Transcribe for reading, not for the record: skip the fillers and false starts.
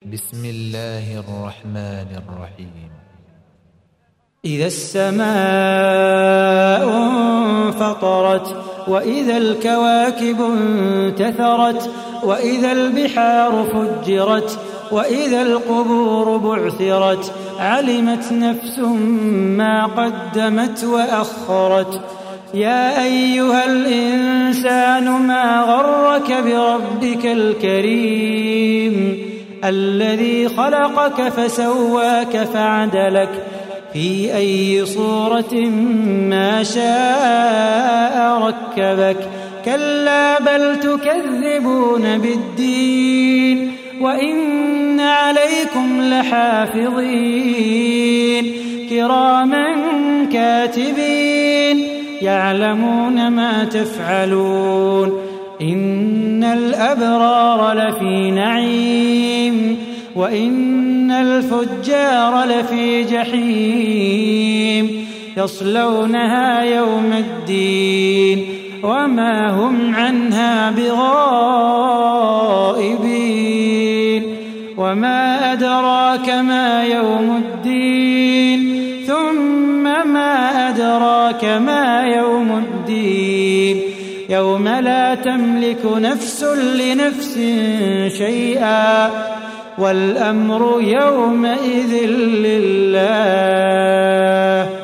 بسم الله الرحمن الرحيم. إذا السماء انفطرت وإذا الكواكب انتثرت وإذا البحار فجرت وإذا القبور بعثرت علمت نفس ما قدمت وأخرت. يا أيها الإنسان ما غرك بربك الكريم الذي خلقك فسواك فعدلك في أي صورة ما شاء ركبك. كلا بل تكذبون بالدين وإن عليكم لحافظين كراما كاتبين يعلمون ما تفعلون. إن الأبرار لفي نعيم وإن الفجار لفي جحيم يصلونها يوم الدين وما هم عنها بغائبين. وما أدراك ما يوم الدين ثم ما أدراك ما يوم الدين يوم لا تملك نفس لنفس شيئا والأمر يومئذ لله.